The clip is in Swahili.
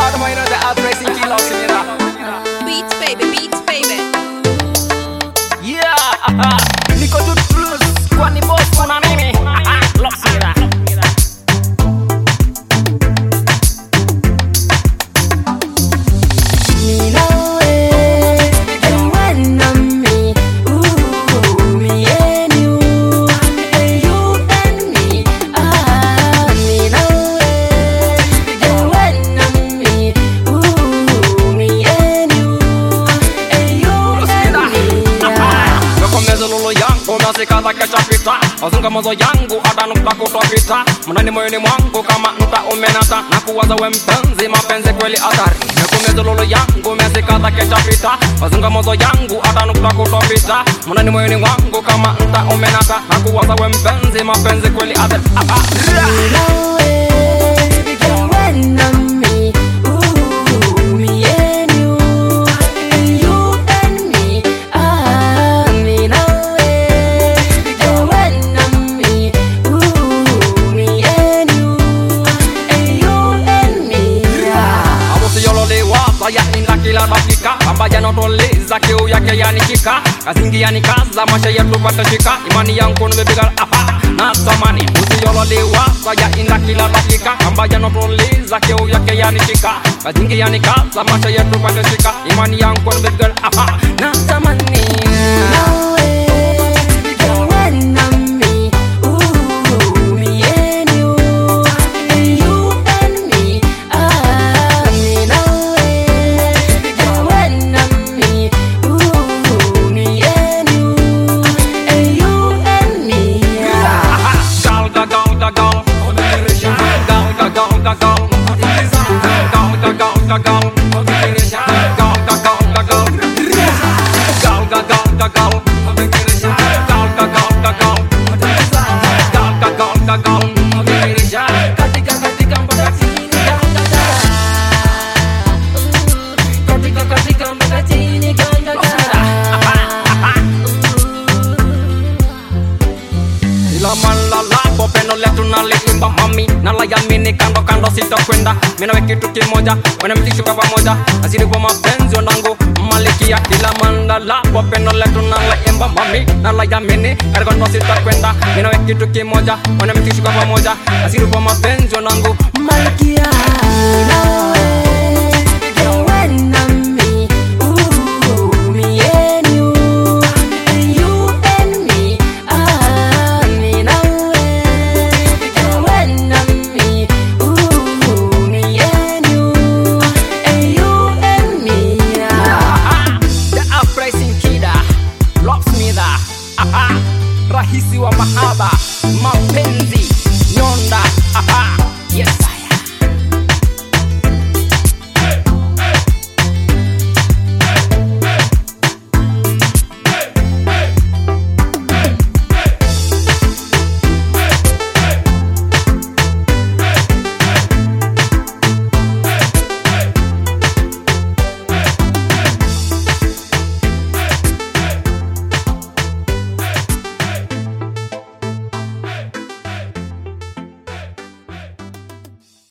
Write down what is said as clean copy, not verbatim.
bad mind of the uprising key lost in it. Beats baby. Yeah, niko tu plus kwani boss kuna nini? Lost in it. Sikata kechapita Wazunga mozo yangu hata nukta kutopita Mnani moyoni mwangu kama nukta umenata Na kuwaza we mpenzi mapenzi kweli atari Mekumeza lolo yangu mesikata kechapita Wazunga mozo yangu hata nukta kutopita Mnani moyoni mwangu kama nukta umenata Na kuwaza we mpenzi mapenzi kweli atari kila dakika ambaye anatoleza kiu yake yanikika kazingi yanikaza maisha yetu patashika imani yangu nimepiga hapa na tamani usiyololewa saya ina kila dakika ambaye anatoleza kiu yake yanikika kazingi yanikaza maisha yetu patashika imani yangu nimepiga hapa na tamani Imba mami, nalayamini kando kando sitokwenda Mina we kitu kimoja, wena mtishuka pamoja Asiri kwa mapenzi wanangu, malikia Kila manda lapo peno letu nalayimba mami Nalayamini kando sitokwenda Mina we kitu kimoja, wena mtishuka pamoja Asiri kwa mapenzi wanangu, malikia rahisi wa mahaba mapenzi nyonda